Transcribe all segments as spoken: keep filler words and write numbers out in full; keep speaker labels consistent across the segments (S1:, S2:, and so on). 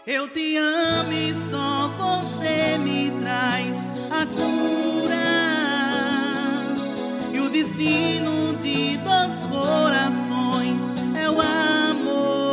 S1: Eu te amo e só você me traz a cura. E o destino de dois corações é o amor.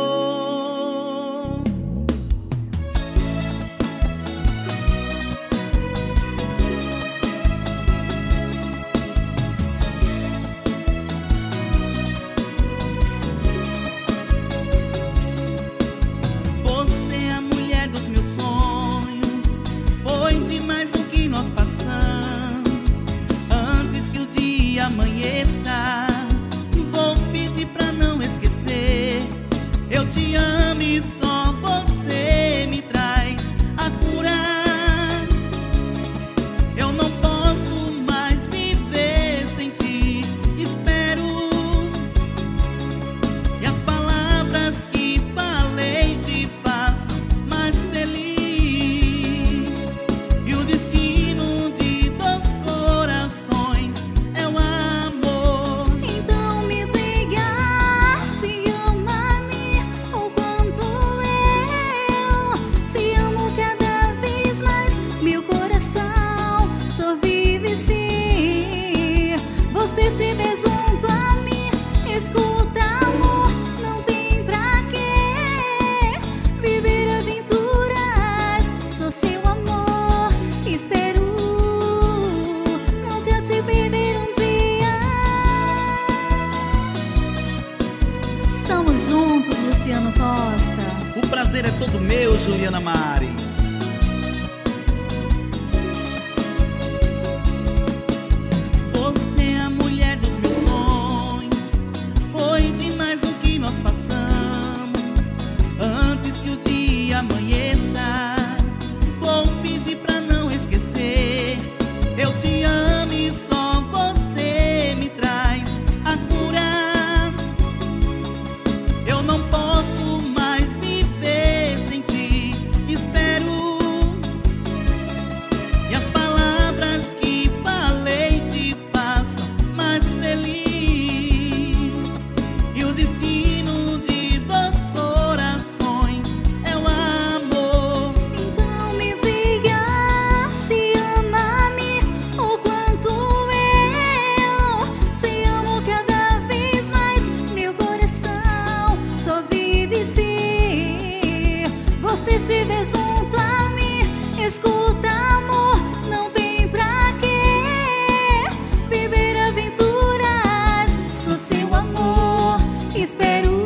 S1: Você é a mulher dos meus sonhos. Foi demais o que nós passamos. Antes que o dia amanheça, vou pedir pra não esquecer. Eu te amo e só você me traz a cura. Eu não posso mais viver sem ti. Espero. E as palavras que falei te façam mais feliz. E o destino de dois corações é o amor.
S2: Então me diga se ama-me o quanto eu te amo cada vez mais. Meu coração só vive se você estiver junto a mim. Escuta, amor, não tem pra quê viver aventuras. Sou seu amor, espero nunca te perder um dia. Estamos juntos, Luciano Costa.
S1: O prazer é todo meu, Juliana Mares. Você é a mulher dos meus sonhos. Foi demais o que nós passamos. Antes que o dia amanheça, vou pedir pra não esquecer. Eu te amo e só você me traz a cura. Eu não posso mais viver sem ti. Espero. E as palavras que falei te façam mais feliz. E o destino de dois corações é o amor.
S2: Então me diga se ama-me o quanto eu te amo cada vez mais. Meu coração só vive se você estiver junto a mim. Escuta, amor, não tem pra quê viver aventuras. Sou seu amor, espero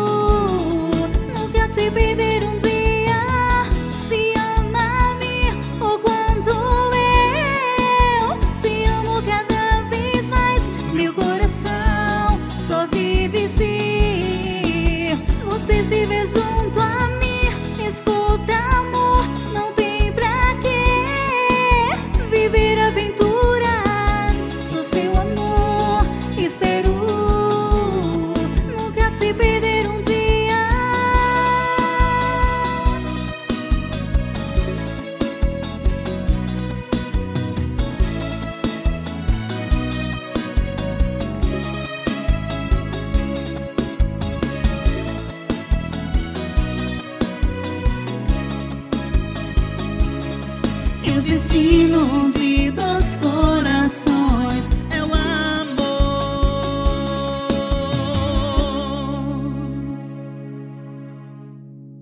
S2: nunca te perder um dia. Se ama-me o quanto eu te amo cada vez mais. Meu coração só vive se você estiver junto a mim. Escuta, amor, não tem pra quê viver aventuras. Sou seu amor, espero nunca te perder um dia.
S1: E o destino de dois corações